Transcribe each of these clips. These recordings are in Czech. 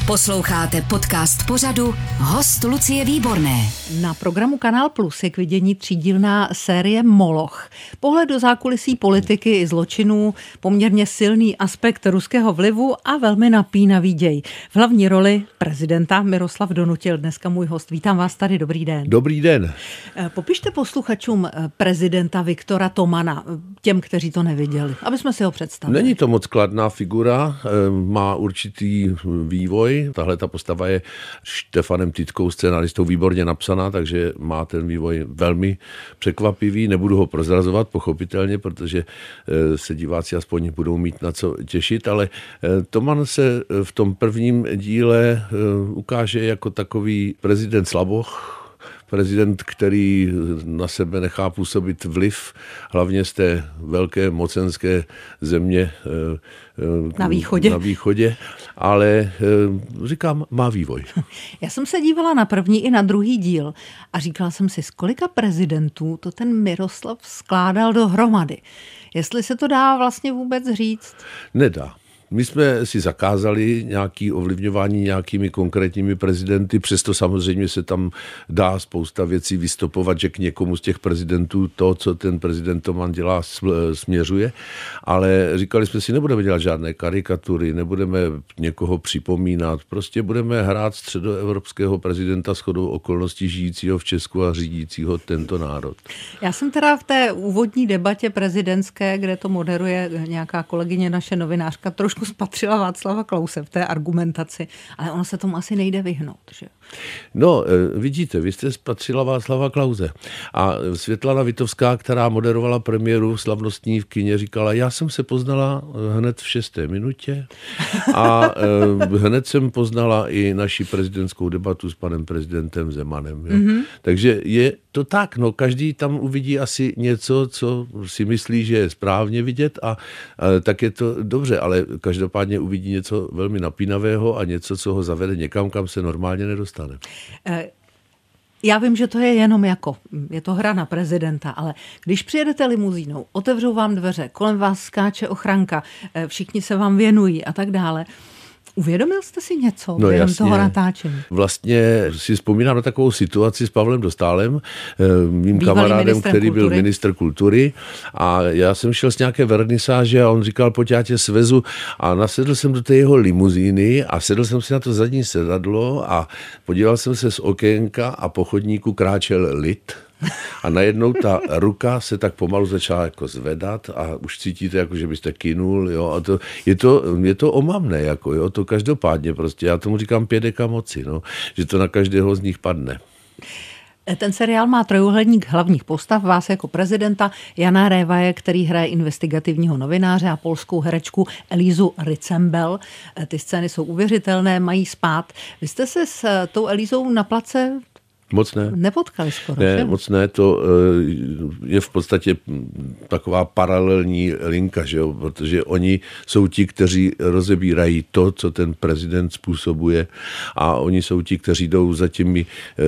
Posloucháte podcast pořadu Host Lucie Výborné. Na programu Kanál Plus je k vidění třídílná série Moloch. Pohled do zákulisí politiky i zločinů, poměrně silný aspekt ruského vlivu a velmi napínavý děj. V hlavní roli prezidenta Miroslav Donutil, dneska můj host. Vítám vás tady, dobrý den. Dobrý den. Popište posluchačům prezidenta Viktora Tomana, těm, kteří to neviděli, aby jsme si ho představili. Není to moc kladná figura, má určitý vývoj. Tahle ta postava je Štefanem Tytkou, scénaristou, výborně napsaná, takže má ten vývoj velmi překvapivý. Nebudu ho prozrazovat, pochopitelně, protože se diváci aspoň budou mít na co těšit, ale Toman se v tom prvním díle ukáže jako takový prezident slaboch, prezident, který na sebe nechá působit vliv, hlavně z té velké mocenské země na východě, ale říkám, má vývoj. Já jsem se dívala na první i na druhý díl a říkala jsem si, z kolika prezidentů to ten Miroslav skládal dohromady. Jestli se to dá vlastně vůbec říct? Nedá. My jsme si zakázali nějaké ovlivňování nějakými konkrétními prezidenty, přesto samozřejmě se tam dá spousta věcí vystopovat, že k někomu z těch prezidentů to, co ten prezident Toman dělá, směřuje, ale říkali jsme si, nebudeme dělat žádné karikatury, nebudeme někoho připomínat, prostě budeme hrát středoevropského prezidenta shodou okolností žijícího v Česku a řídícího tento národ. Já jsem teda v té úvodní debatě prezidentské, kde to moderuje nějaká kolegyně, naše novinářka, trošku spatřila Václava Klause v té argumentaci, ale ono se tomu asi nejde vyhnout, že? No, vidíte, vy jste spatřila Václava Klause a Světlana Vitovská, která moderovala premiéru slavnostní v kině, říkala, já jsem se poznala hned v 6. minutě a hned jsem poznala i naši prezidentskou debatu s panem prezidentem Zemanem. Jo? Mm-hmm. Takže je to tak, no, každý tam uvidí asi něco, co si myslí, že je správně vidět a tak je to dobře, ale každopádně uvidí něco velmi napínavého a něco, co ho zavede někam, kam se normálně nedostane. Já vím, že to je jenom je to hra na prezidenta, ale když přijedete limuzínou, otevřou vám dveře, kolem vás skáče ochranka, všichni se vám věnují a tak dále. Uvědomil jste si něco během toho natáčení? Vlastně si vzpomínám na takovou situaci s Pavlem Dostálem, mým kamarádem, který byl ministr kultury, a já jsem šel z nějaké vernisáže a on říkal, pojď, já tě svezu, a nasedl jsem do té jeho limuzíny a sedl jsem si na to zadní sedadlo a podíval jsem se z okénka a po chodníku kráčel lid. A najednou ta ruka se tak pomalu začala jako zvedat a už cítíte, jako že byste kynul, jo, a je to omamné, jako, jo, to každopádně prostě, já tomu říkám pědeka moci, no, že to na každého z nich padne. Ten seriál má trojúhelník hlavních postav, vás jako prezidenta, Jana Révaje, který hraje investigativního novináře, a polskou herečku Elizu Ritzembel. Ty scény jsou uvěřitelné, mají spát. Vy jste se s tou Elizou na place moc ne. Nepotkali skoro, ne, že? Moc ne, to je v podstatě taková paralelní linka, že jo? Protože oni jsou ti, kteří rozebírají to, co ten prezident způsobuje, a oni jsou ti, kteří jdou za těmi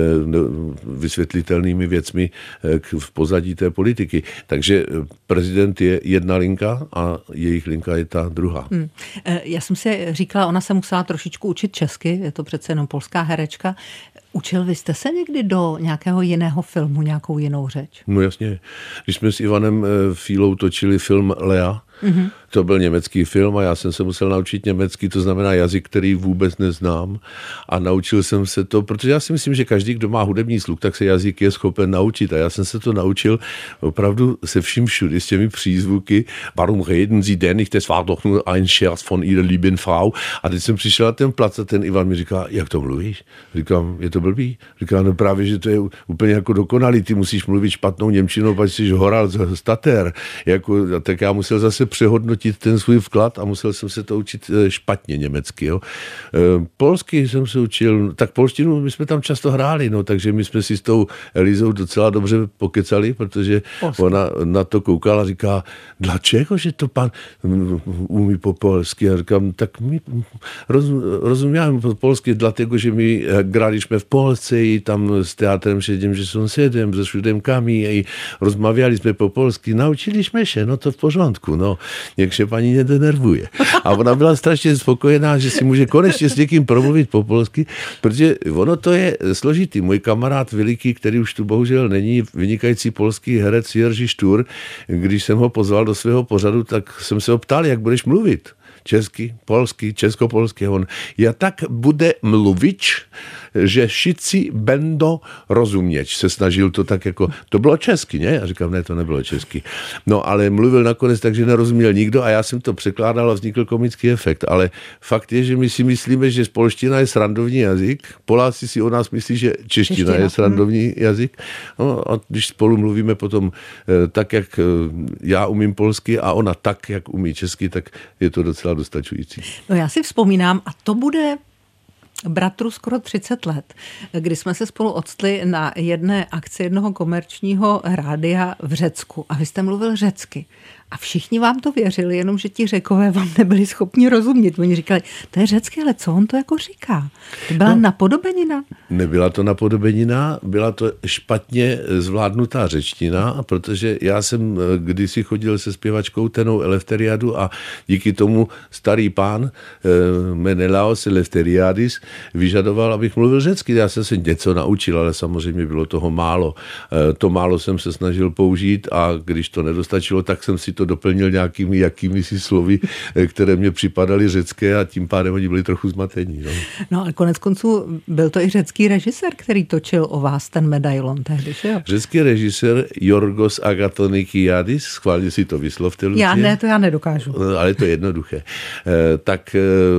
vysvětlitelnými věcmi v pozadí té politiky. Takže prezident je jedna linka a jejich linka je ta druhá. Já jsem si říkala, ona se musela trošičku učit česky, je to přece jenom polská herečka. Učil vy jste se někdy do nějakého jiného filmu, nějakou jinou řeč? No jasně. Když jsme s Ivanem Fílou točili film Lea, to byl německý film a já jsem se musel naučit německy, to znamená jazyk, který vůbec neznám, a naučil jsem se to, protože já si myslím, že každý, kdo má hudební sluch, tak se jazyk je schopen naučit, a já jsem se to naučil opravdu se vším všudy, s těmi přízvuky. Warum reden Sie denn nicht? Das war doch nur ein Scherz von Ihrer lieben Frau. A teď jsem přišel na ten plac a ten Ivan mi říká, jak to mluvíš? Říkám, je to blbý? Říká, no právě, že to je úplně jako dokonalý, ty musíš mluvit špatnou němčinou, pak jsi horal z Tater. Jako, tak já musel zase přehodnotit ten svůj vklad a musel jsem se to učit špatně německy. Jo. Polsky jsem se učil, tak polštinu my jsme tam často hráli, no, takže my jsme si s tou Elizou docela dobře pokecali, protože ona na to koukala a říká, dlačego, že to pan umí po polsky? A říkám, tak my rozumíme po polsky, dlatego, že my graliśmy w Polsce i tam z teatrem 70 ze Siódemkami i rozmawialiśmy po polsku, nauczyliśmy się, no to w porządku, no. no, někže paní mě to nervuje. A ona byla strašně spokojená, že si může konečně s někým promluvit po polsky, protože ono to je složitý. Můj kamarád veliký, který už tu bohužel není, vynikající polský herec Jerzy Štur, když jsem ho pozval do svého pořadu, tak jsem se ho ptal, jak budeš mluvit. Česky, polsky, českopolsky. On, ja tak bude mluvič, že všichni będą rozumět. Se snažil to tak jako, to bylo česky, ne? Já říkám, ne, to nebylo česky. No, ale mluvil nakonec tak, že nerozuměl nikdo a já jsem to překládal a vznikl komický efekt. Ale fakt je, že my si myslíme, že polština je srandovní jazyk. Poláci si o nás myslí, že čeština je srandovní jazyk. No, a když spolu mluvíme potom tak, jak já umím polsky a ona tak, jak umí česky, tak je to docela dostačující. No já si vzpomínám, a to bude bratru skoro 30 let, kdy jsme se spolu odstli na jedné akci jednoho komerčního rádia v Řecku a vy jste mluvil řecky. A všichni vám to věřili, jenomže ti Řekové vám nebyli schopni rozumět. Oni říkali, to je řecké, ale co on to jako říká? To byla napodobenina? Nebyla to napodobenina, byla to špatně zvládnutá řečtina, protože já jsem kdysi chodil se zpěvačkou Tenou Eleftheriadu a díky tomu starý pán Menelaos Eleftheriadis vyžadoval, abych mluvil řecky. Já jsem se něco naučil, ale samozřejmě bylo toho málo. To málo jsem se snažil použít a když to nedostačilo, tak jsem si to doplnil nějakými jakýmisi slovy, které mě připadaly řecké a tím pádem oni byli trochu zmatení. No ale konec konců byl to i řecký režisér, který točil o vás ten medailon tehdy, že jo? Řecký režisér Yorgos Agathonikiadis, schválně si to vyslovte, Lucie. To já nedokážu. Ale to je jednoduché. Tak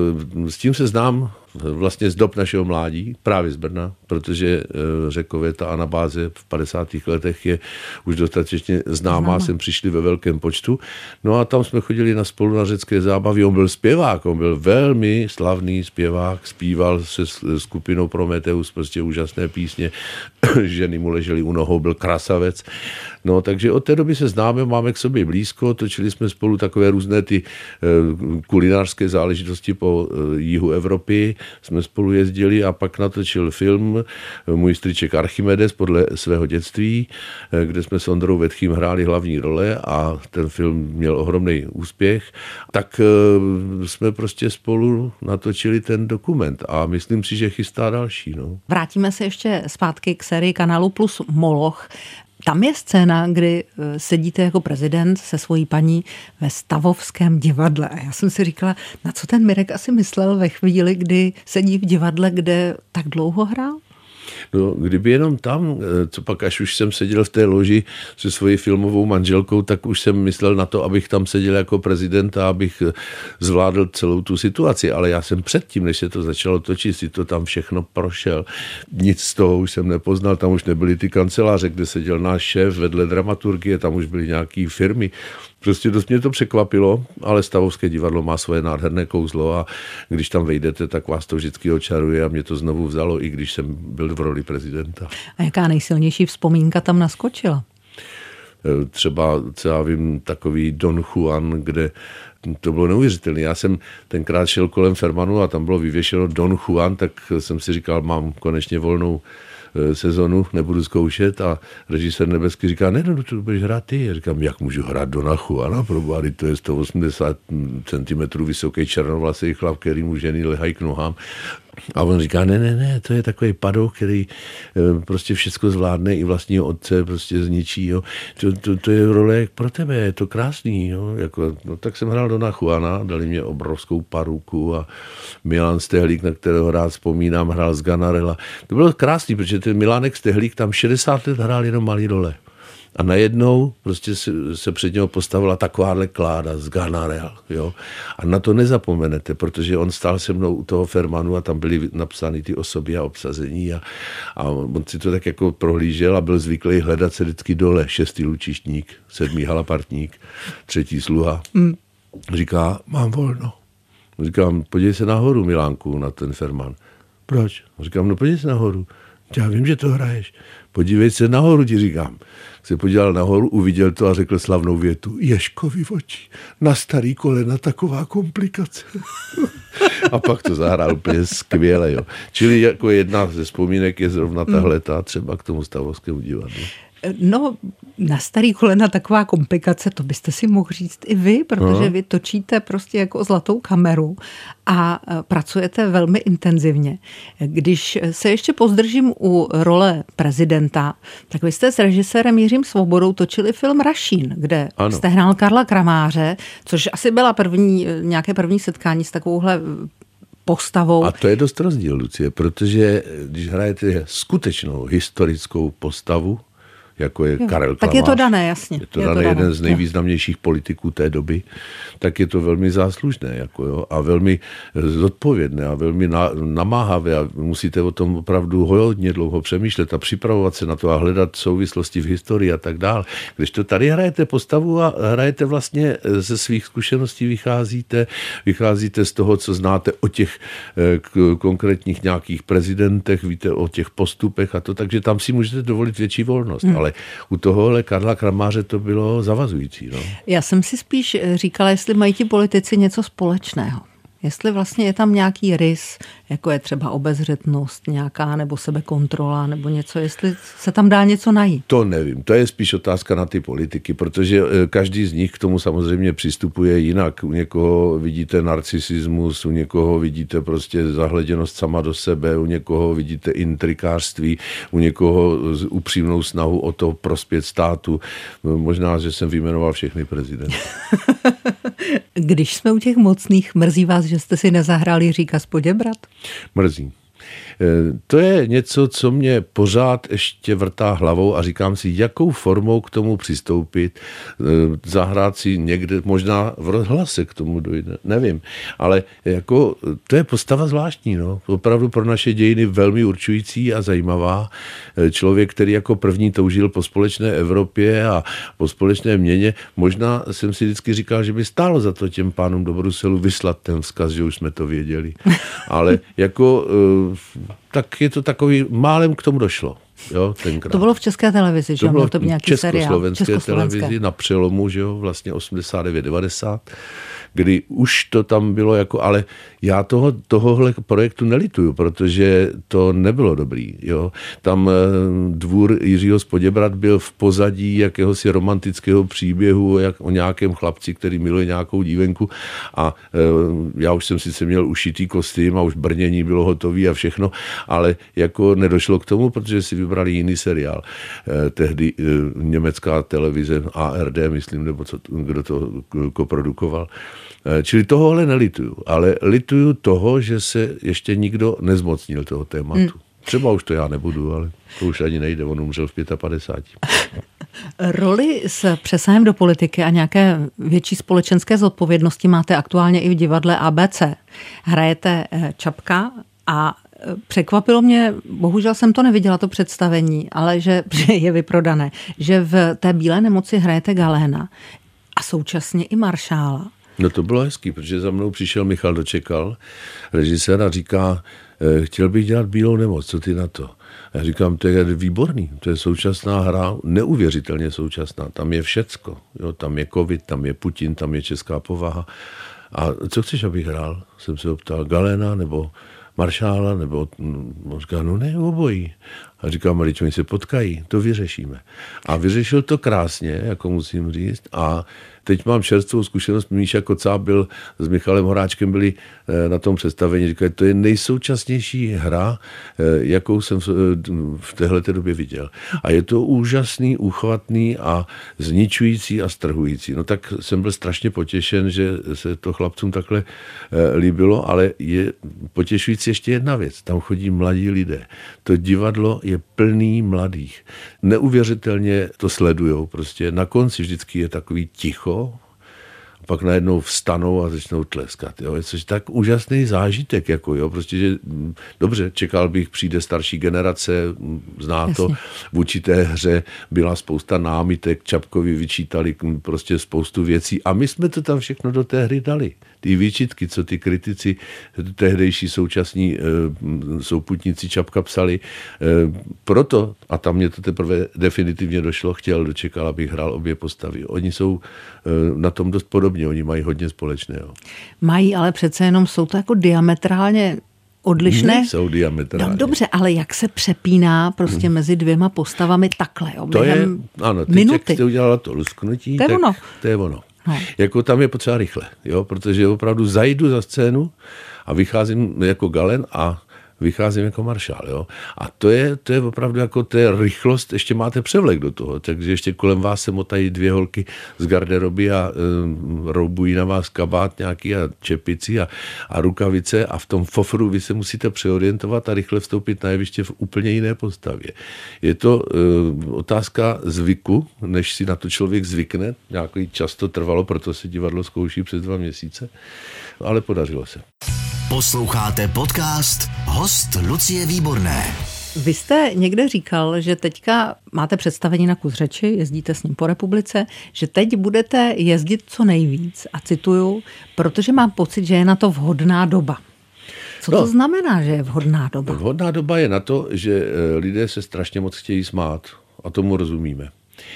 s tím se znám vlastně z dob našeho mládí, právě z Brna, protože Řekové, ta anabáze v 50. letech je už dostatečně známá, sem přišli ve velkém počtu. No a tam jsme chodili spolu na řecké zábavy, on byl zpěvák, on byl velmi slavný zpěvák, zpíval se skupinou Prometheus, prostě úžasné písně, ženy mu ležely u nohou, byl krasavec. No, takže od té doby se známe, máme k sobě blízko, točili jsme spolu takové různé ty kulinářské záležitosti po jihu Evropy, jsme spolu jezdili a pak natočil film můj strýček Archimedes podle svého dětství, kde jsme s Ondrou Vetchým hráli hlavní role a ten film měl ohromný úspěch. Tak jsme prostě spolu natočili ten dokument a myslím si, že chystá další. No. Vrátíme se ještě zpátky k sérii Kanálu Plus Moloch. Tam je scéna, kdy sedíte jako prezident se svojí paní ve Stavovském divadle. A já jsem si říkala, na co ten Mirek asi myslel ve chvíli, kdy sedí v divadle, kde tak dlouho hrál? No, kdyby jenom tam, co pak, až už jsem seděl v té loži se svojí filmovou manželkou, tak už jsem myslel na to, abych tam seděl jako prezident a abych zvládl celou tu situaci. Ale já jsem předtím, než se to začalo točit, si to tam všechno prošel. Nic z toho už jsem nepoznal, tam už nebyly ty kanceláře, kde seděl náš šéf vedle dramaturgie, tam už byly nějaký firmy. Prostě dost mě to překvapilo, ale Stavovské divadlo má svoje nádherné kouzlo a když tam vejdete, tak vás to vždycky očaruje a mě to znovu vzalo, i když jsem byl v roli prezidenta. A jaká nejsilnější vzpomínka tam naskočila? Třeba, co já vím, takový Don Juan, kde to bylo neuvěřitelné. Já jsem tenkrát šel kolem Fermanu a tam bylo vyvěšeno Don Juan, tak jsem si říkal, mám konečně volnou sezonu, nebudu zkoušet a režisér Nebeský říká, ne, no to budeš hrát ty. Já říkám, jak můžu hrát Dona Juana, probády, to je 180 cm vysoký černovlasý chlap, který mu ženy lehají k nohám. A on říká, ne, to je takový padoch, který prostě všechno zvládne, i vlastního otce prostě zničí. Jo. To je role pro tebe, je to krásný. Jo. Jako, no, tak jsem hrál Dona Juana, dali mě obrovskou paruku a Milan Stehlík, na kterého rád vzpomínám, hrál z Ganarella. To bylo krásný, protože ten Milánek Stehlík tam 60 let hrál jenom malý role. A najednou prostě se před něho postavila takováhle Kláda z Ganarel, jo. A na to nezapomenete, protože on stál se mnou u toho Fermanu a tam byly napsány ty osoby a obsazení a on si to tak jako prohlížel a byl zvyklý hledat se vždycky dole. 6. lučištník, 7. halapartník, 3. sluha. Říká, mám volno. Říkám, podívej se nahoru, Milánku, na ten Ferman. Proč? Říkám, no podívej se nahoru. Já vím, že to hraješ. Podívej se nahoru, ti říkám. Se podíval nahoru, uviděl to a řekl slavnou větu. Ježkovi v oči. Na starý kolena taková komplikace. A pak to zahrál úplně skvěle. Jo. Čili jako jedna ze vzpomínek je zrovna tahleta, třeba k tomu Stavovskému divadlu. No, na starý kolena taková komplikace, to byste si mohl říct i vy, protože vy točíte prostě jako zlatou kameru a pracujete velmi intenzivně. Když se ještě pozdržím u role prezidenta, tak vy jste s režisérem Jiřím Svobodou točili film Rašín, kde jste hrál Karla Kramáře, což asi byla nějaké první setkání s takovouhle postavou. A to je dost rozdíl, Lucie, protože když hrajete skutečnou historickou postavu, jako je Karel Klamář. Tak je to dané, jasně. Je to dané jeden z nejvýznamnějších politiků té doby, tak je to velmi záslužné a velmi zodpovědné a velmi namáhavé a musíte o tom opravdu hodně dlouho přemýšlet a připravovat se na to a hledat souvislosti v historii a tak dál. Když to tady hrajete postavu a hrajete vlastně ze svých zkušeností, vycházíte z toho, co znáte o těch konkrétních nějakých prezidentech, víte o těch postupech a to, takže tam si můžete dovolit větší volnost. Ale u tohohle Karla Kramáře to bylo zavazující. No. Já jsem si spíš říkala, jestli mají ti politici něco společného. Jestli vlastně je tam nějaký rys, jako je třeba obezřetnost nějaká, nebo sebekontrola, nebo něco, jestli se tam dá něco najít. To nevím, to je spíš otázka na ty politiky, protože každý z nich k tomu samozřejmě přistupuje jinak. U někoho vidíte narcisismus, u někoho vidíte prostě zahleděnost sama do sebe, u někoho vidíte intrikářství, u někoho upřímnou snahu o to prospět státu. Možná, že jsem vyjmenoval všechny prezidenty. Když jsme u těch mocných, mrzí vás, že jste si nezahrali Jiříka z Poděbrad? Mrzí. To je něco, co mě pořád ještě vrtá hlavou a říkám si, jakou formou k tomu přistoupit, zahrát si někde, možná v rozhlase k tomu dojde, nevím, ale jako to je postava zvláštní, no. Opravdu pro naše dějiny velmi určující a zajímavá. Člověk, který jako první toužil po společné Evropě a po společné měně, možná jsem si vždycky říkal, že by stálo za to těm pánům do Bruselu vyslat ten vzkaz, že už jsme to věděli. Ale jako tak je to takový, málem k tomu došlo. Jo, tenkrát. To bylo v České televizi, že? To bylo to v Československé televizi na přelomu, že jo, vlastně 89-90, kdy už to tam bylo jako, ale já tohohle projektu nelituju, protože to nebylo dobrý, jo. Tam dvůr Jiřího z Poděbrad byl v pozadí jakéhosi romantického příběhu o nějakém chlapci, který miluje nějakou dívenku a já už jsem sice měl ušitý kostým a už brnění bylo hotový a všechno, ale jako nedošlo k tomu, protože si vybrali jiný seriál. Tehdy německá televize ARD, myslím, nebo kdo to koprodukoval. Čili tohohle nelituju, ale lituju toho, že se ještě nikdo nezmocnil toho tématu. Třeba už to já nebudu, ale to už ani nejde, on umřel v 55. Roli s přesahem do politiky a nějaké větší společenské zodpovědnosti máte aktuálně i v divadle ABC. Hrajete Čapka a překvapilo mě, bohužel jsem to neviděla, to představení, ale že je vyprodané, že v té Bílé nemoci hrajete Galéna a současně i maršála. No to bylo hezký, protože za mnou přišel Michal Dočekal, režisér, a říká, chtěl bych dělat Bílou nemoc, co ty na to? Já říkám, to je výborný, to je současná hra, neuvěřitelně současná, tam je všecko, jo, tam je covid, tam je Putin, tam je česká povaha. A co chceš, abych hrál? Jsem se optal, Galéna nebo maršála, nebo říká, no ne, obojí. A říkám, ale oni se potkají, to vyřešíme. A vyřešil to krásně, jako musím říct. A teď mám čerstvou zkušenost, Míša Kocáb byl s Michalem Horáčkem, byli na tom představení, říkali, to je nejsoučasnější hra, jakou jsem v téhleté době viděl. A je to úžasný, úchvatný a zničující a strhující. No tak jsem byl strašně potěšen, že se to chlapcům takhle líbilo, ale je potěšující ještě jedna věc. Tam chodí mladí lidé. To divadlo je plný mladých. Neuvěřitelně to sledujou. Prostě na konci vždycky je takový ticho, a pak najednou vstanou a začnou tleskat. Jo. Je což tak úžasný zážitek. Jako, jo. Prostě, že, dobře, čekal bych, přijde starší generace, zná to. V určité hře byla spousta námitek, Čapkovi vyčítali prostě spoustu věcí a my jsme to tam všechno do té hry dali. Ty výčitky, co ty kritici, tehdejší současní souputníci Čapka psali. Proto, a tam mě to teprve definitivně došlo, chtěl Dočekal, abych hrál obě postavy. Oni jsou na tom dost podobně, oni mají hodně společného. Mají, ale přece jenom jsou to jako diametrálně odlišné. Jsou diametrálně. No dobře, ale jak se přepíná prostě mezi dvěma postavami takhle, jo, to je, ano, minuty. Jak jste udělala to lusknutí, to je ono. To je ono. No. Jako tam je potřeba rychle, jo, protože opravdu zajdu za scénu a vycházím jako Galen a vycházím jako maršál, jo. A to je opravdu jako to je rychlost, ještě máte převlek do toho, takže ještě kolem vás se motají dvě holky z garderoby a roubují na vás kabát nějaký a čepici a rukavice a v tom fofru vy se musíte přeorientovat a rychle vstoupit na jeviště v úplně jiné postavě. Je to otázka zvyku, než si na to člověk zvykne, nějaký čas to trvalo, proto se divadlo zkouší přes 2 měsíce, ale podařilo se. Posloucháte podcast Host Lucie Výborné. Vy jste někde říkal, že teďka máte představení na kus řeči, jezdíte s ním po republice, že teď budete jezdit co nejvíc, a cituju, protože mám pocit, že je na to vhodná doba. Co to znamená, že je vhodná doba? Vhodná doba je na to, že lidé se strašně moc chtějí smát a tomu rozumíme.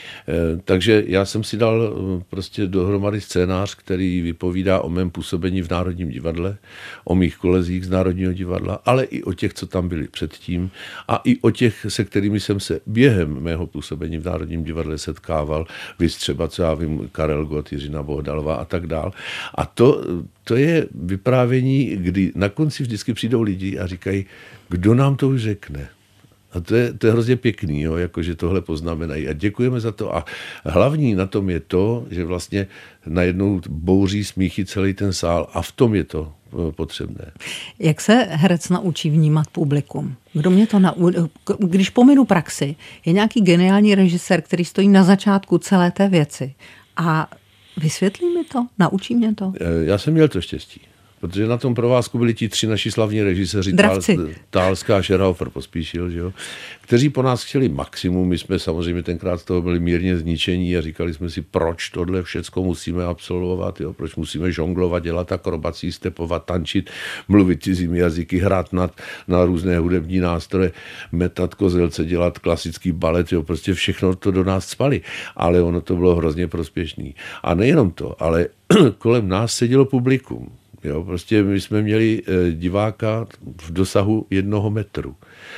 Takže já jsem si dal prostě dohromady scénář, který vypovídá o mém působení v Národním divadle, o mých kolezích z Národního divadla, ale i o těch, co tam byli předtím a i o těch, se kterými jsem se během mého působení v Národním divadle setkával, vy třeba, co já vím, Karel Gott, Jiřina Bohdalová a tak dál. A to je vyprávění, kdy na konci vždycky přijdou lidi a říkají, kdo nám to už řekne. A to je hrozně pěkný, jo, jakože tohle poznamenají. A děkujeme za to. A hlavní na tom je to, že vlastně najednou bouří smíchy celý ten sál a v tom je to potřebné. Jak se herec naučí vnímat publikum? Kdo mě to Když pominu praxi, je nějaký geniální režisér, který stojí na začátku celé té věci a vysvětlí mi to? Naučí mě to? Já jsem měl to štěstí. Protože na tom provázku byli ti 3 naši slavní režiséři, Tálská, Scherhofer, Pospíšil, že jo, kteří po nás chtěli maximum. My jsme samozřejmě tenkrát z toho byli mírně zničení a říkali jsme si, proč tohle všecko musíme absolvovat, jo, proč musíme žonglovat, dělat akrobací, stepovat, tančit, mluvit cizími jazyky, hrát na různé hudební nástroje, metat kozelce, dělat klasický balet, jo, prostě všechno to do nás cpali. Ale ono to bylo hrozně prospěšný. A nejenom to, ale kolem nás sedělo publikum. Jo, prostě my jsme měli diváka v dosahu 1 metru.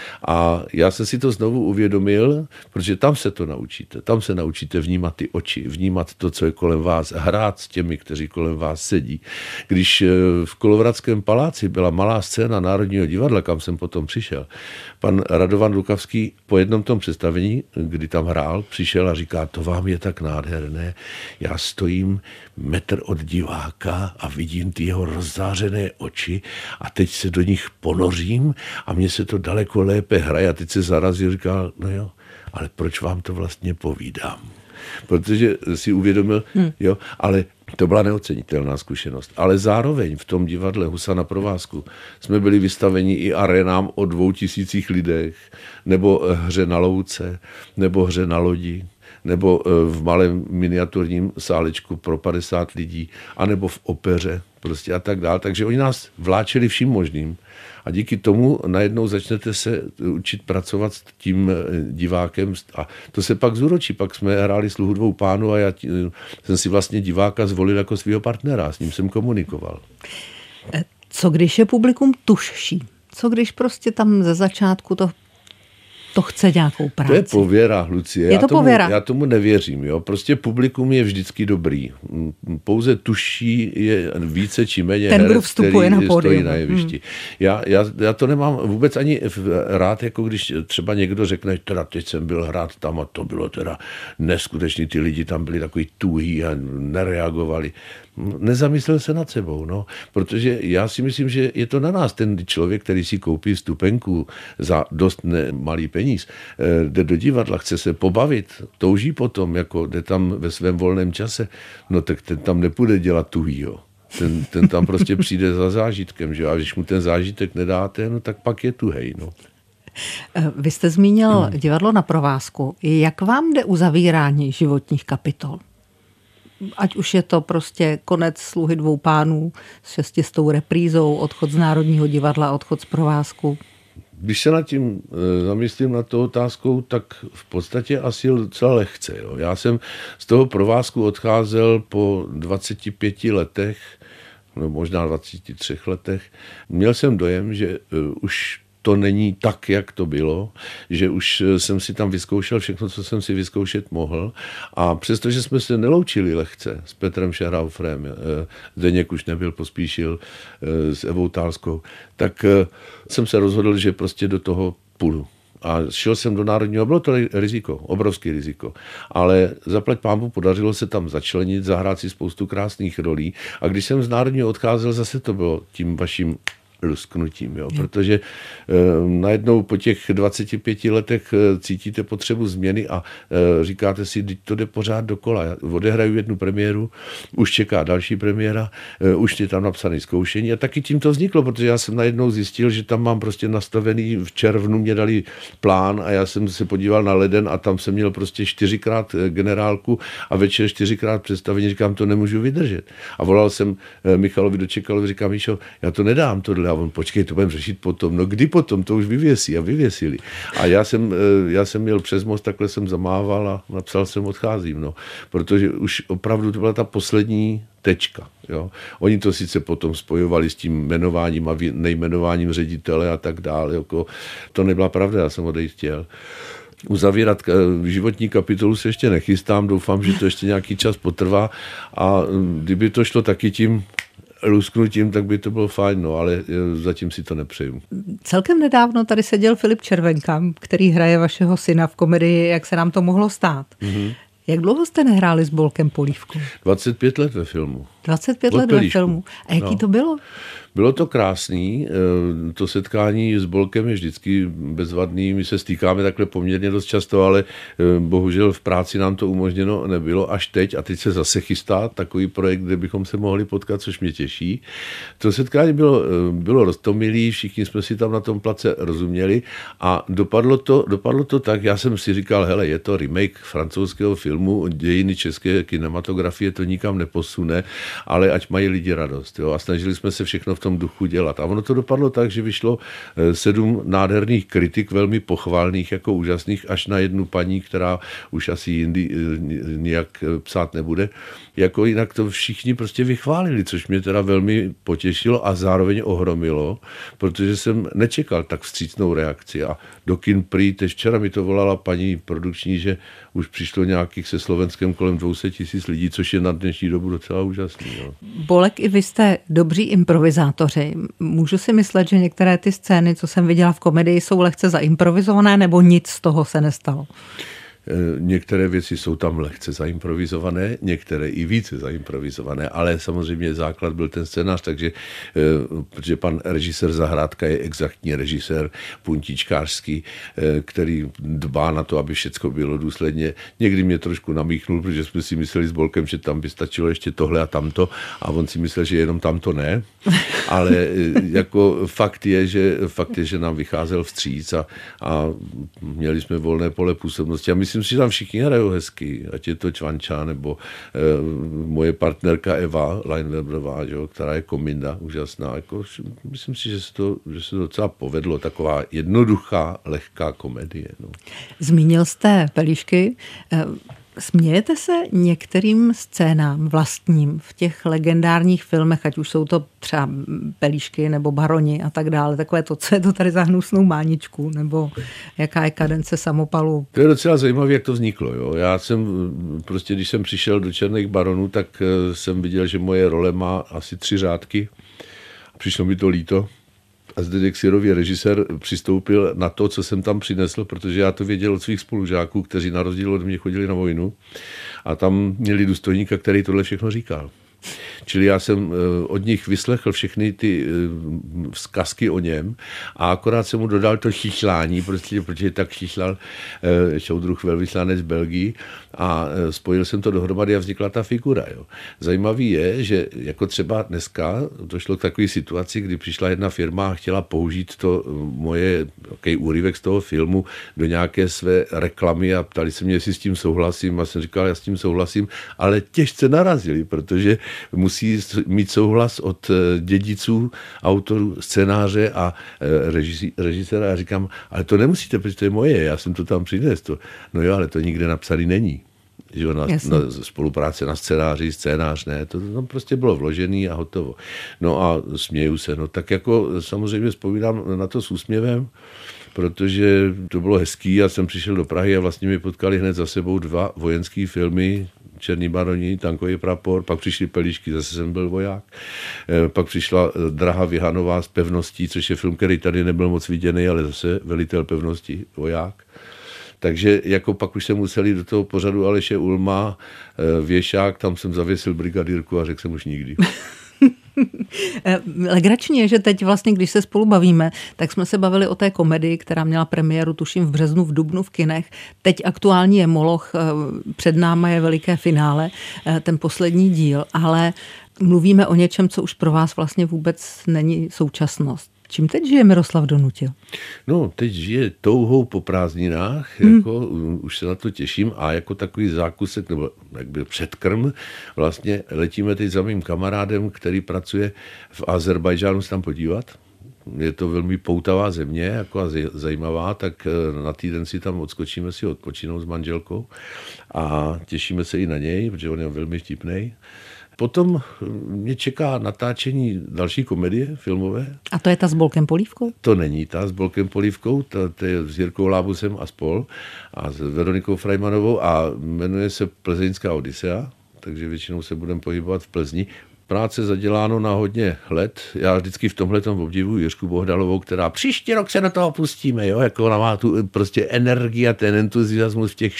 A já jsem si to znovu uvědomil, protože tam se to naučíte. Tam se naučíte vnímat ty oči, vnímat to, co je kolem vás, hrát s těmi, kteří kolem vás sedí. Když v Kolovratském paláci byla malá scéna Národního divadla, kam jsem potom přišel, pan Radovan Lukavský po jednom tom představení, kdy tam hrál, přišel a říká, to vám je tak nádherné, já stojím metr od diváka a vidím ty jeho rozzářené oči a teď se do nich ponořím a mně se to daleko lépe hraje a teď se zarazil, říkal, no jo, ale proč vám to vlastně povídám? Protože si uvědomil, jo, ale to byla neocenitelná zkušenost. Ale zároveň v tom divadle Husa na provázku jsme byli vystaveni i arénám o 2000 lidech, nebo hře na louce, nebo hře na lodi, nebo v malém miniaturním sálečku pro 50 lidí, anebo v opeře prostě a tak dál. Takže oni nás vláčeli vším možným. A díky tomu najednou začnete se učit pracovat s tím divákem a to se pak zúročí. Pak jsme hráli Sluhu 2 pánů a já jsem si vlastně diváka zvolil jako svého partnera, s ním jsem komunikoval. Co když je publikum tužší? Co když prostě tam ze začátku to chce nějakou práci? To je pověra, Lucie. Je to pověra? Já tomu nevěřím. Jo. Prostě publikum je vždycky dobrý. Pouze tuší je více či méně herec, který stojí na jevišti. Já to nemám vůbec ani rád, jako když třeba někdo řekne, teda teď jsem byl hrát tam a to bylo teda neskutečný, ty lidi tam byli takový tuhý a nereagovali. Nezamyslel se nad sebou, no, protože já si myslím, že je to na nás, ten člověk, který si koupí vstupenku za dost malý peníz, jde do divadla, chce se pobavit, touží potom, jako jde tam ve svém volném čase, no tak ten tam nepůjde dělat tuhýho. Ten tam prostě přijde za zážitkem, že? A když mu ten zážitek nedáte, no tak pak je tuhej, no. Vy jste zmínil divadlo na provázku. Jak vám jde uzavírání životních kapitol? Ať už je to prostě konec Sluhy 2 pánů s 600. reprízou, odchod z Národního divadla, odchod z provázku. Když se nad tím zamyslím nad tou otázkou, tak v podstatě asi docela lehce. Jo. Já jsem z toho provázku odcházel po 25 letech nebo možná 23 letech, měl jsem dojem, že už to není tak, jak to bylo, že už jsem si tam vyzkoušel všechno, co jsem si vyzkoušet mohl. A přestože jsme se neloučili lehce s Petrem Šerhaufrem, Zdeněk už nebyl, Pospíšil s Evou Tálskou, tak jsem se rozhodl, že prostě do toho půjdu. A šel jsem do Národního, bylo to riziko, obrovský riziko. Ale zaplať pánbu, podařilo se tam začlenit, zahrát si spoustu krásných rolí. A když jsem z Národního odcházel, zase to bylo tím vaším lusknutím, jo? Protože najednou po těch 25 letech cítíte potřebu změny a říkáte si, teď to jde pořád dokola. Já odehraju jednu premiéru, už čeká další premiéra, už je tam napsané zkoušení a taky tím to vzniklo, protože já jsem najednou zjistil, že tam mám prostě nastavený, v červnu mě dali plán a já jsem se podíval na leden a tam jsem měl prostě 4x generálku a večer 4x představení, říkám, to nemůžu vydržet. A volal jsem Michalovi do Čekalovi, říkám, Míšo, já to nedám tohle. A on, počkej, to budeme řešit potom. No kdy potom? To už vyvěsí a vyvěsili. A já jsem měl přes most, takhle jsem zamával a napsal jsem odcházím. No. Protože už opravdu to byla ta poslední tečka. Jo. Oni to sice potom spojovali s tím jmenováním a nejmenováním ředitele a tak dále. Jako, to nebyla pravda, já jsem odejít chtěl. Uzavírat životní kapitolu se ještě nechystám, doufám, že to ještě nějaký čas potrvá a kdyby to šlo taky tím lusknutím, tak by to bylo fajn, no, ale zatím si to nepřeju. Celkem nedávno tady seděl Filip Červenka, který hraje vašeho syna v komedii Jak se nám to mohlo stát. Mm-hmm. Jak dlouho jste nehráli s Bolkem Polívkou? 25 let ve filmu. 25 let ve filmu. A jaký to bylo? Bylo to krásný, to setkání s Bolkem je vždycky bezvadný, my se stýkáme takhle poměrně dost často, ale bohužel v práci nám to umožněno nebylo až teď a teď se zase chystá takový projekt, kde bychom se mohli potkat, což mě těší. To setkání bylo roztomilý, všichni jsme si tam na tom place rozuměli a dopadlo to tak, já jsem si říkal, hele, je to remake francouzského filmu, dějiny české kinematografie to nikam neposune, ale ať mají lidi radost. Jo? A snažili jsme se všechno v tom duchu dělat. A ono to dopadlo tak, že vyšlo 7 nádherných kritik, velmi pochvalných, jako úžasných, až na jednu paní, která už asi jindy nijak psát nebude. Jako jinak to všichni prostě vychválili, což mě teda velmi potěšilo a zároveň ohromilo, protože jsem nečekal tak vstřícnou reakci. A do kin prý, teď včera mi to volala paní produkční, že už přišlo nějakých se Slovenskem kolem 200 000 lidí, což je na dnešní dobu docela úžasný. Jo. Bolek, i vy jste dobří improvizátoři. Můžu si myslet, že některé ty scény, co jsem viděla v komedii, jsou lehce zaimprovizované, nebo nic z toho se nestalo? Některé věci jsou tam lehce zaimprovizované, některé i více zaimprovizované, ale samozřejmě základ byl ten scénář, takže protože pan režisér Zahrádka je exaktní režisér, puntíčkářský, který dbá na to, aby všecko bylo důsledně. Někdy mě trošku namíchnul, protože jsme si mysleli s Bolkem, že tam by stačilo ještě tohle a tamto a on si myslel, že jenom tamto ne, ale jako fakt je, že nám vycházel vstříc a měli jsme volné pole působnosti a myslím si, že tam všichni hrajou hezky, ať je to Čvanča, nebo moje partnerka Eva Leinweberová, která je kominda, úžasná. Jako, myslím si, že se to docela povedlo, taková jednoduchá, lehká komedie. No. Zmínil jste Pelíšky. Smějete se některým scénám vlastním v těch legendárních filmech, ať už jsou to třeba Pelíšky nebo Baroni a tak dále, takové to, co je to tady za hnusnou máničku, nebo jaká je kadence samopalu. To je docela zajímavé, jak to vzniklo. Jo. Já jsem prostě, když jsem přišel do Černých baronů, tak jsem viděl, že moje role má asi 3 řádky. Přišlo mi to líto. A Zdeněk Sirový, režisér, přistoupil na to, co jsem tam přinesl, protože já to věděl od svých spolužáků, kteří na rozdíl od mě chodili na vojnu a tam měli důstojníka, který tohle všechno říkal. Čili já jsem od nich vyslechl všechny ty vzkazky o něm a akorát jsem mu dodal to chichlání, protože tak chichlal soudruh velvyslanec Belgii a spojil jsem to dohromady a vznikla ta figura. Jo. Zajímavý je, že jako třeba dneska došlo k takové situaci, kdy přišla jedna firma a chtěla použít to moje úryvek z toho filmu do nějaké své reklamy a ptali se mě, jestli s tím souhlasím a jsem říkal, já s tím souhlasím, ale těžce narazili, protože musí mít souhlas od dědiců, autorů, scénáře a režiséra. Já říkám, ale to nemusíte, protože to je moje, já jsem to tam přinesl. No jo, ale to nikde napsaný není. že na spolupráce na scénář ne, to tam prostě bylo vložený a hotovo. No a směju se, no tak jako samozřejmě vzpomínám na to s úsměvem, protože to bylo hezký, já jsem přišel do Prahy a vlastně mi potkali hned za sebou 2 vojenský filmy, Černí baroni, Tankový prapor, pak přišly Pelíšky, zase jsem byl voják, pak přišla Drahá Vihanová s Pevností, což je film, který tady nebyl moc viděný, ale zase velitel pevnosti, voják. Takže jako pak už jsem musel jít do toho pořadu Aleše Ulma, Věšák, tam jsem zavěsil brigadírku a řekl jsem už nikdy. Legrační je, že teď vlastně, když se spolu bavíme, tak jsme se bavili o té komedii, která měla premiéru, tuším, v březnu, v dubnu v kinech. Teď aktuální je Moloch, před náma je veliké finále, ten poslední díl, ale mluvíme o něčem, co už pro vás vlastně vůbec není současnost. Čím teď žije Miroslav Donutil? No, teď žije touhou po prázdninách, jako, už se na to těším a jako takový zákusek, nebo jakby předkrm, vlastně letíme teď za mým kamarádem, který pracuje v Azerbajdžánu, se tam podívat. Je to velmi poutavá země, jako a zajímavá, tak na týden si tam odskočíme si odpočinout s manželkou a těšíme se i na něj, protože on je velmi vtipnej. Potom mě čeká natáčení další komedie filmové. A to je ta s Bolkem Polívkou? To není ta s Bolkem Polívkou, to je s Jirkou Lábusem a spol a s Veronikou Frajmanovou a jmenuje se Plzeňská Odisea, takže většinou se budeme pohybovat v Plzni. Práce zaděláno na hodně let. Já vždycky v tomhletom obdivuji Jiřku Bohdalovou, která příští rok se do toho pustíme, jo? Jako ona má tu prostě energii a ten entuziasmus v těch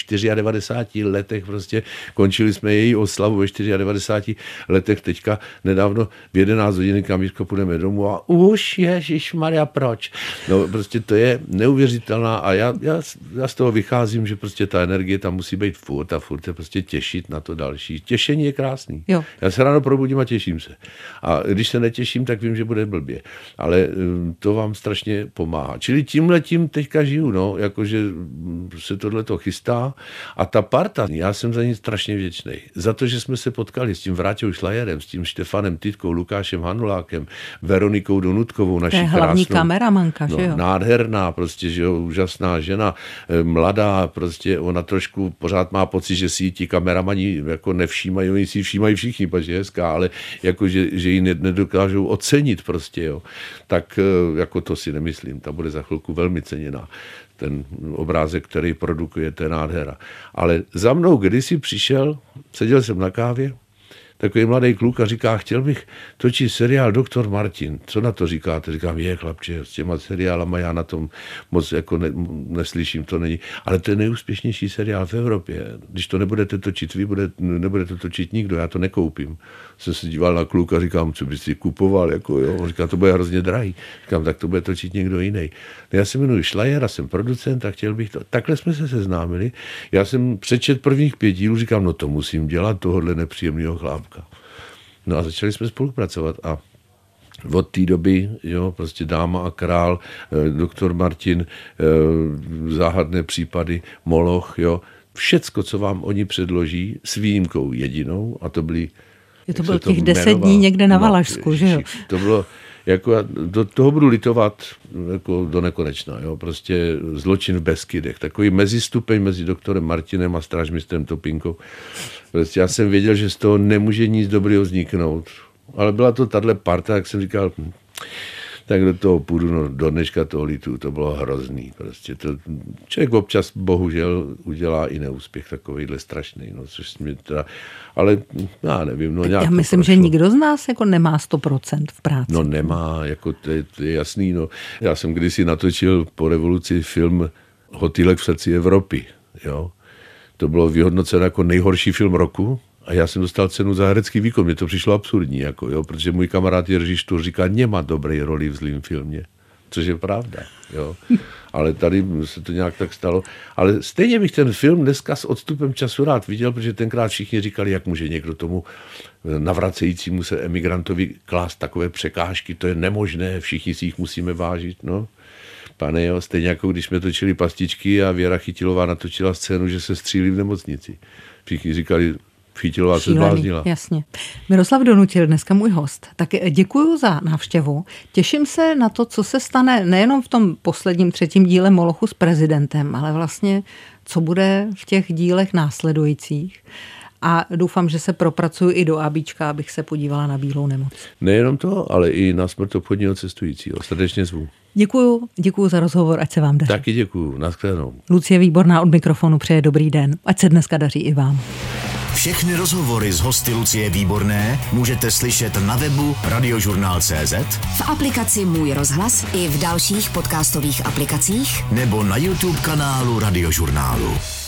94 letech, prostě končili jsme její oslavu ve 94 letech, teďka nedávno v 11 hodin, kam Jiřko půjdeme domů a už ježišmarja, proč? No prostě to je neuvěřitelná a já z toho vycházím, že prostě ta energie tam musí být furt a furt je prostě těšit na to další. Těšení je krásný. Jo. Já se ráno probudím a těším se. A když se netěším, tak vím, že bude blbě. Ale to vám strašně pomáhá. Čili tímhletím teďka žiju, no, jakože se tohleto chystá. A ta parta, já jsem za ní strašně vděčný. Za to, že jsme se potkali s tím Vráťou Šlajerem, s tím Štefanem Tytkou, Lukášem Hanulákem, Veronikou Donutkovou, naší krásnou. To je hlavní kameramanka, že jo? Nádherná, prostě, že jo, úžasná žena, mladá, prostě ona trošku pořád má pocit, že si ti kameramani jako nevšímají, oni si všímají všichni, protože je hezká, ale jako, že ji nedokážou ocenit prostě, jo. Tak jako to si nemyslím, ta bude za chvilku velmi ceněná. Ten obrázek, který produkuje, to je nádhera. Ale za mnou kdysi přišel, seděl jsem na kávě, takový mladý kluk a říká, chtěl bych točit seriál Doktor Martin. Co na to říkáte? Říkám, chlapče, s těma seriálama já na tom moc jako neslyším, to není. Ale to je nejúspěšnější seriál v Evropě. Když to nebudete točit vy, nebude to točit nikdo, já to nekoupím. Jsem se díval na kluka a říkám, co bys si kupoval, jako jo. On říká, to bude hrozně drahý. Říkám, tak to bude točit někdo jiný. Já se jmenuji Šlajer a jsem producent a chtěl bych to. Takhle jsme se seznámili. Já jsem přečet prvních 5 dílů, říkám, no to musím dělat, tohohle nepříjemného chlápka. No a začali jsme spolupracovat a od té doby, jo, prostě Dáma a král, Doktor Martin, Záhadné případy, Moloch, jo, všecko, co vám oni předloží, s výjimkou jedinou, a to byly... To bylo těch 10 dní někde na Valašsku, že jo? To bylo, jako do toho budu litovat jako do nekonečna, jo, prostě Zločin v Beskydech, takový mezistupeň mezi doktorem Martinem a strážmistrem Topinkou. Prostě já jsem věděl, že z toho nemůže nic dobrého vzniknout, ale byla to tahle parta, jak jsem říkal, tak do toho půjdu, no, do dneška toho litu, to bylo hrozný. Prostě to, člověk občas bohužel udělá i neúspěch takovejhle strašný, no, což mě teda, ale já nevím, no nějak. Já myslím, že nikdo z nás jako nemá 100% v práci. No nemá, jako to je jasný, no. Já jsem kdysi natočil po revoluci film Hotýlek v srdci Evropy, jo. To bylo vyhodnoceno jako nejhorší film roku. A já jsem dostal cenu za herecký výkon. Mně to přišlo absurdní, jako, jo, protože můj kamarád Jiří Štur říká, nemá dobrý roli v zlým filmě. Což je pravda. Jo. Ale tady se to nějak tak stalo. Ale stejně bych ten film dneska s odstupem času rád viděl, protože tenkrát všichni říkali, jak může někdo tomu navracejícímu se emigrantovi klást takové překážky. To je nemožné, všichni si jich musíme vážit. No. Pane, jo, stejně jako když jsme točili Pastičky a Věra Chytilová natočila scénu, že se střílí v nemocnici. Všichni říkali, Chytilová se zbláznila. Jasně. Miroslav Donutil, dneska můj host. Tak děkuju za návštěvu. Těším se na to, co se stane nejenom v tom posledním 3. díle Molochu s prezidentem, ale vlastně, co bude v těch dílech následujících. A doufám, že se propracuju i do ABčka, abych se podívala na Bílou nemoc. Nejenom to, ale i na smrt obchodního cestujícího. Srdečně zvu. Děkuju za rozhovor, ať se vám daří. Taky děkuju, nashledanou. Lucie Výborná od mikrofonu přeje dobrý den, ať se dneska daří i vám. Všechny rozhovory s hosty Lucie Výborné můžete slyšet na webu Radiožurnál.cz, v aplikaci Můj rozhlas i v dalších podcastových aplikacích nebo na YouTube kanálu Radiožurnálu.